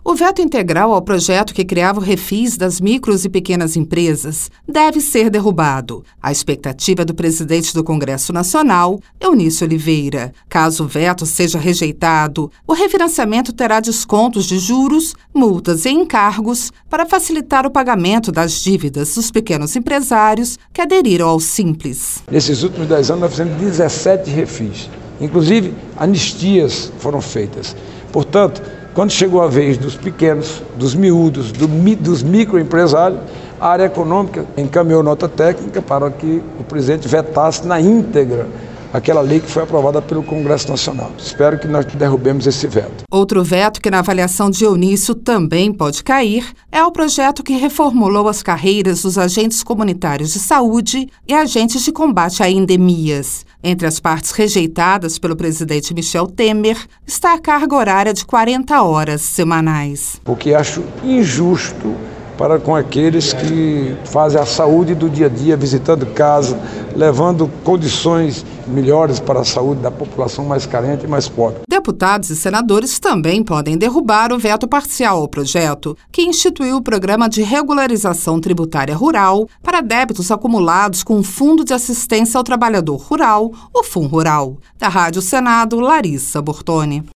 O veto integral ao projeto que criava o refis das micros e pequenas empresas deve ser derrubado. A expectativa é do presidente do Congresso Nacional, Eunício Oliveira. Caso o veto seja rejeitado, o refinanciamento terá descontos de juros, multas e encargos para facilitar o pagamento das dívidas dos pequenos empresários que aderiram ao Simples. Nesses últimos 10 anos, nós fizemos 17 refis. Inclusive, anistias foram feitas. Portanto, quando chegou a vez dos pequenos, dos miúdos, dos microempresários, a área econômica encaminhou nota técnica para que o presidente vetasse na íntegra aquela lei que foi aprovada pelo Congresso Nacional. Espero que nós derrubemos esse veto. Outro veto que, na avaliação de Eunício, também pode cair é o projeto que reformulou as carreiras dos agentes comunitários de saúde e agentes de combate a endemias. Entre as partes rejeitadas pelo presidente Michel Temer está a carga horária de 40 horas semanais. Porque acho injusto para com aqueles que fazem a saúde do dia a dia, visitando casa, levando condições melhores para a saúde da população mais carente e mais pobre. Deputados e senadores também podem derrubar o veto parcial ao projeto, que instituiu o Programa de Regularização Tributária Rural para débitos acumulados com o Fundo de Assistência ao Trabalhador Rural, o FUNRural. Da Rádio Senado, Larissa Bortoni.